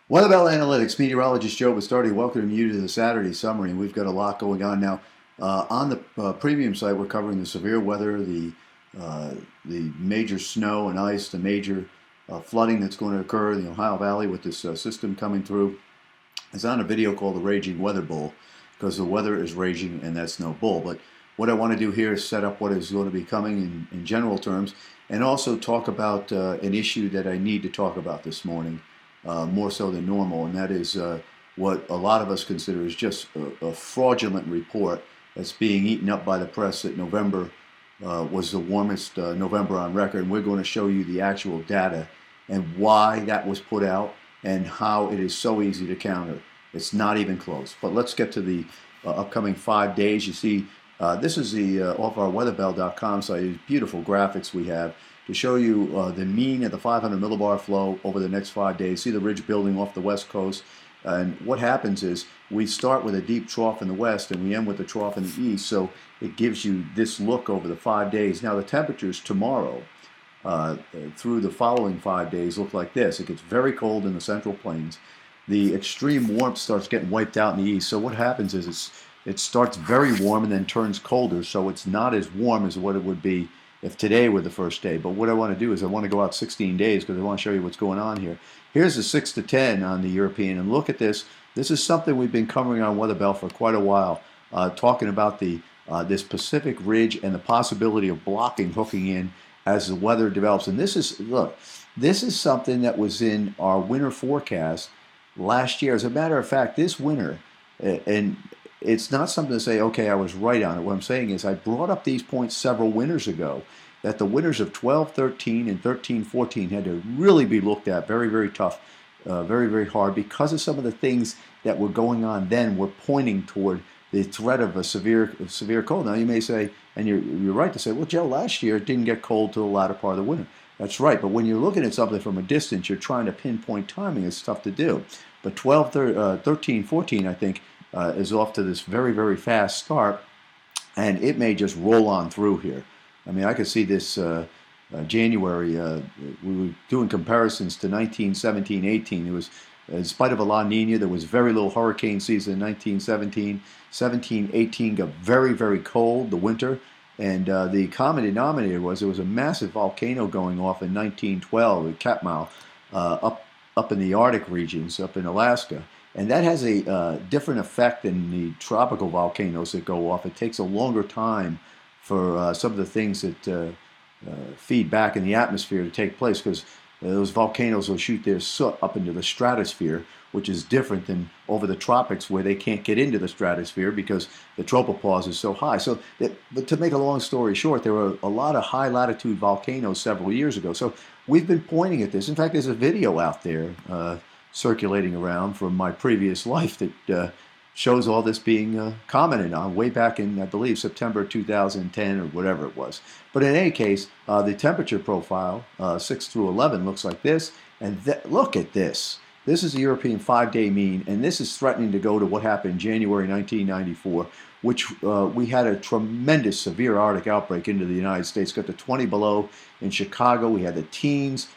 Weather Bell Analytics, meteorologist Joe Bastardi, welcoming you to the Saturday summary. We've got a lot going on now. On the premium site, we're covering the severe weather, the major snow and ice, the major flooding that's going to occur in the Ohio Valley with this system coming through. It's on a video called the Raging Weather Bull because the weather is raging and that's no bull. But what I want to do here is set up what is going to be coming in general terms and also talk about an issue that I need to talk about this morning. More so than normal, and that is what a lot of us consider is just a fraudulent report that's being eaten up by the press that November was the warmest November on record. And we're going to show you the actual data and why that was put out and how it is so easy to counter. It's not even close. But let's get to the upcoming 5 days. You see, this is the off our weatherbell.com site. These beautiful graphics we have to show you the mean of the 500 millibar flow over the next 5 days. See the ridge building off the west coast. And what happens is we start with a deep trough in the west and we end with a trough in the east. So it gives you this look over the 5 days. Now the temperatures tomorrow through the following 5 days look like this. It gets very cold in the central plains. The extreme warmth starts getting wiped out in the east. So what happens is it starts very warm and then turns colder. So it's not as warm as what it would be if today were the first day. But what I want to do is I want to go out 16 days because I want to show you what's going on here. Here's the 6 to 10 on the European, and look at this. This is something we've been covering on Weather Bell for quite a while, talking about this Pacific ridge and the possibility of blocking, hooking in as the weather develops. And this is, look, this is something that was in our winter forecast last year. As a matter of fact, this winter, and it's not something to say, okay, I was right on it. What I'm saying is I brought up these points several winters ago that the winters of 12-13 and 13-14 had to really be looked at very, very tough, very, very hard because of some of the things that were going on then were pointing toward the threat of a severe cold. Now you may say, and you're right to say, well, Joe, last year it didn't get cold till the latter part of the winter. That's right, but when you're looking at something from a distance, you're trying to pinpoint timing. It's tough to do. But 13, 14, I think, is off to this very, very fast start, and it may just roll on through here. I mean, I could see this January. We were doing comparisons to 1917-18. It was, in spite of a La Nina, there was very little hurricane season in 1917. 17-18 got very, very cold, the winter, and the common denominator was there was a massive volcano going off in 1912 at Katmai, up in the Arctic regions, up in Alaska. And that has a different effect than the tropical volcanoes that go off. It takes a longer time for some of the things that feed back in the atmosphere to take place because those volcanoes will shoot their soot up into the stratosphere, which is different than over the tropics where they can't get into the stratosphere because the tropopause is so high. So, but to make a long story short, there were a lot of high latitude volcanoes several years ago. So we've been pointing at this. In fact, there's a video out there circulating around from my previous life that shows all this being commented on way back in, I believe, September 2010 or whatever it was. But in any case, the temperature profile, 6 through 11, looks like this. And look at this. This is the European 5-day mean, and this is threatening to go to what happened in January 1994, which we had a tremendous severe Arctic outbreak into the United States. Got to 20 below in Chicago. We had the teens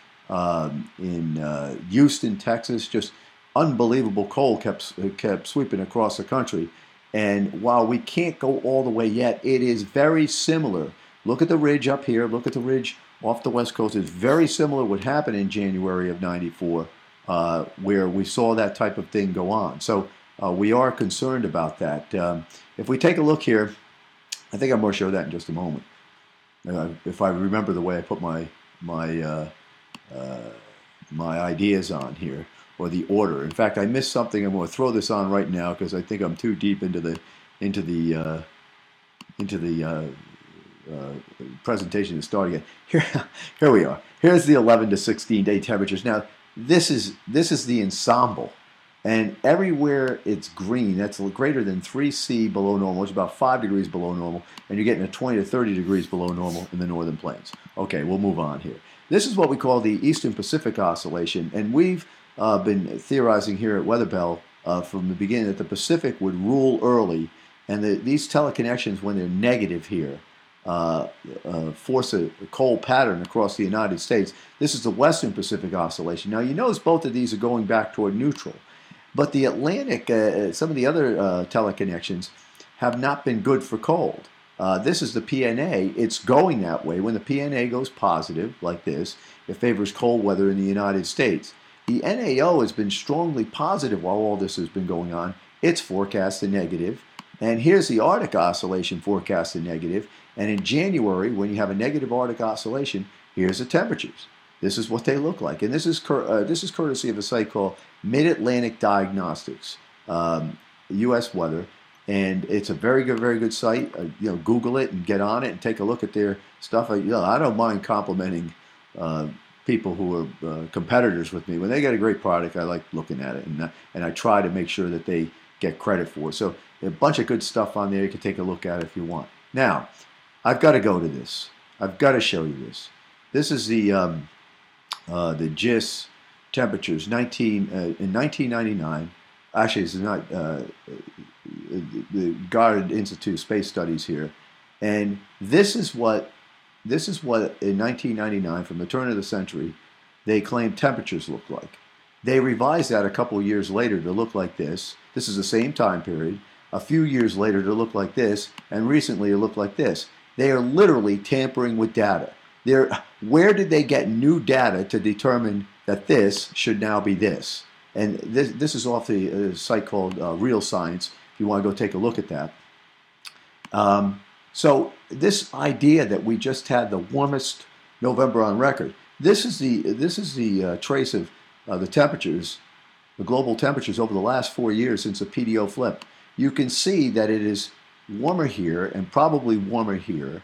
in Houston, Texas. Just unbelievable cold kept sweeping across the country. And while we can't go all the way yet, it is very similar. Look at the ridge up here. Look at the ridge off the west coast. It's very similar to what happened in January of 94, where we saw that type of thing go on. So we are concerned about that. If we take a look here, I think I'm going to show that in just a moment. If I remember the way I put my ideas on here, or the order. In fact, I missed something. I'm going to throw this on right now because I think I'm too deep into the presentation to start again. Here we are. Here's the 11 to 16 day temperatures. Now, this is the ensemble, and everywhere it's green, that's greater than 3C below normal. It's about 5 degrees below normal, and you're getting a 20 to 30 degrees below normal in the northern plains. Okay, we'll move on here. This is what we call the Eastern Pacific Oscillation, and we've been theorizing here at Weather Bell from the beginning that the Pacific would rule early, and these teleconnections, when they're negative here, force a cold pattern across the United States. This is the Western Pacific Oscillation. Now, you notice both of these are going back toward neutral. But the Atlantic, some of the other teleconnections have not been good for cold. This is the PNA. It's going that way. When the PNA goes positive, like this, it favors cold weather in the United States. The NAO has been strongly positive while all this has been going on. It's forecasted negative. And here's the Arctic Oscillation forecasted negative. And in January, when you have a negative Arctic Oscillation, here's the temperatures. This is what they look like. And this is courtesy of a site called Mid-Atlantic Diagnostics, U.S. weather. And it's a very good site. Google it and get on it and take a look at their stuff. I don't mind complimenting people who are competitors with me. When they get a great product, I like looking at it, and I try to make sure that they get credit for it. So a bunch of good stuff on there. You can take a look at it if you want. Now, I've got to go to this. I've got to show you this. This is the GISS temperatures in 1999. Actually, this is not the Goddard Institute of Space Studies here, and this is what in 1999, from the turn of the century, they claimed temperatures looked like. They revised that a couple of years later to look like this. This is the same time period. A few years later to look like this, and recently to look like this. They are literally tampering with data. Where did they get new data to determine that this should now be this? And this is off the site called Real Science, if you want to go take a look at that. So this idea that we just had the warmest November on record, this is the trace of the temperatures, the global temperatures over the last 4 years since the PDO flip. You can see that it is warmer here and probably warmer here.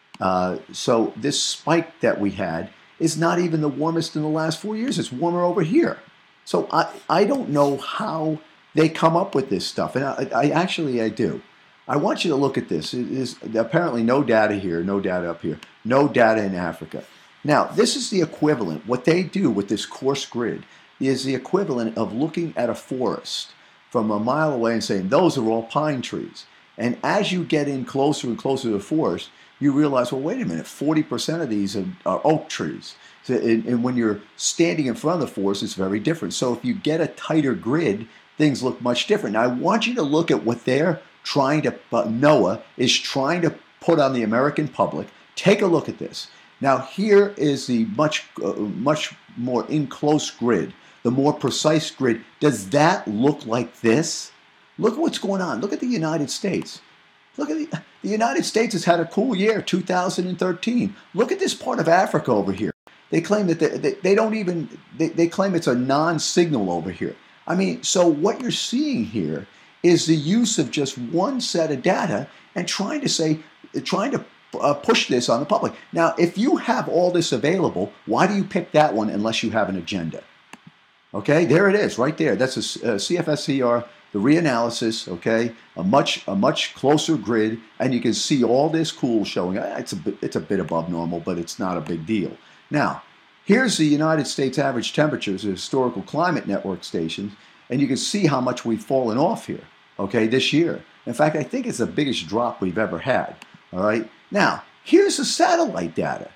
So this spike that we had is not even the warmest in the last 4 years. It's warmer over here. So I don't know how they come up with this stuff, and I do. I want you to look at this. There's apparently no data here, no data up here, no data in Africa. Now, this is the equivalent. What they do with this coarse grid is the equivalent of looking at a forest from a mile away and saying, those are all pine trees. And as you get in closer and closer to the forest, you realize, well, wait a minute, 40% of these are oak trees. So, and when you're standing in front of the forest, it's very different. So if you get a tighter grid, things look much different. Now, I want you to look at what they're trying to, NOAA is trying to put on the American public. Take a look at this. Now, here is the much more in-close grid, the more precise grid. Does that look like this? Look at what's going on. Look at the United States. Look at the United States has had a cool year, 2013. Look at this part of Africa over here. They claim that they claim it's a non-signal over here. I mean, so what you're seeing here is the use of just one set of data and trying to push this on the public. Now, if you have all this available, why do you pick that one unless you have an agenda? Okay, there it is, right there. That's a CFSCR, the reanalysis. Okay, a much closer grid, and you can see all this cool showing. It's a bit above normal, but it's not a big deal. Now, here's the United States average temperatures, the historical climate network stations, and you can see how much we've fallen off here. Okay, this year. In fact, I think it's the biggest drop we've ever had. All right. Now, here's the satellite data.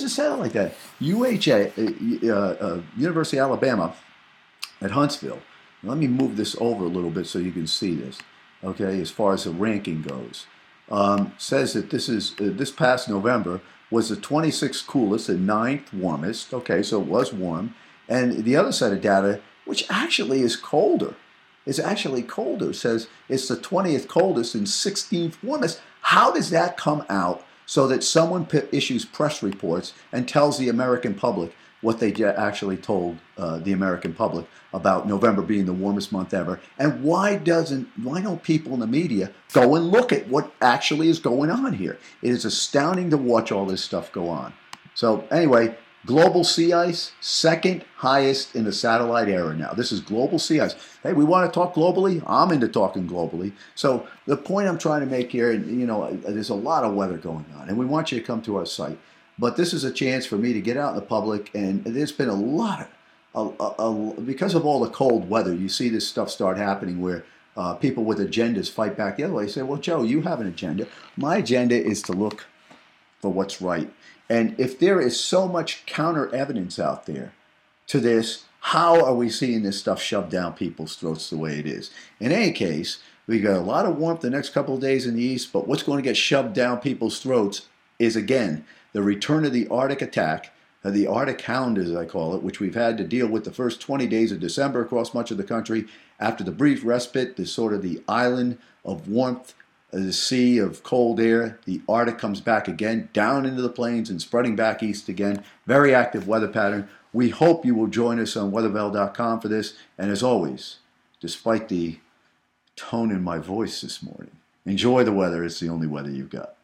University of Alabama at Huntsville. Let me move this over a little bit so you can see this. Okay, as far as the ranking goes, says that this past November was the 26th coolest and 9th warmest. Okay, so it was warm. And the other set of data, which actually is colder, says it's the 20th coldest and 16th warmest. How does that come out so that someone issues press reports and tells the American public what they actually told the American public about November being the warmest month ever? And why don't people in the media go and look at what actually is going on here? It is astounding to watch all this stuff go on. So anyway, global sea ice, second highest in the satellite era now. This is global sea ice. Hey, we want to talk globally? I'm into talking globally. So the point I'm trying to make here, there's a lot of weather going on, and we want you to come to our site. But this is a chance for me to get out in the public, and there's been a lot of, because of all the cold weather, you see this stuff start happening where people with agendas fight back the other way. You say, well, Joe, you have an agenda. My agenda is to look for what's right. And if there is so much counter evidence out there to this, how are we seeing this stuff shoved down people's throats the way it is? In any case, we got a lot of warmth the next couple of days in the east, but what's going to get shoved down people's throats is, again, the return of the Arctic attack, the Arctic hound, as I call it, which we've had to deal with the first 20 days of December across much of the country. After the brief respite, the sort of the island of warmth, the sea of cold air, the Arctic comes back again, down into the plains and spreading back east again. Very active weather pattern. We hope you will join us on weathervel.com for this. And as always, despite the tone in my voice this morning, enjoy the weather. It's the only weather you've got.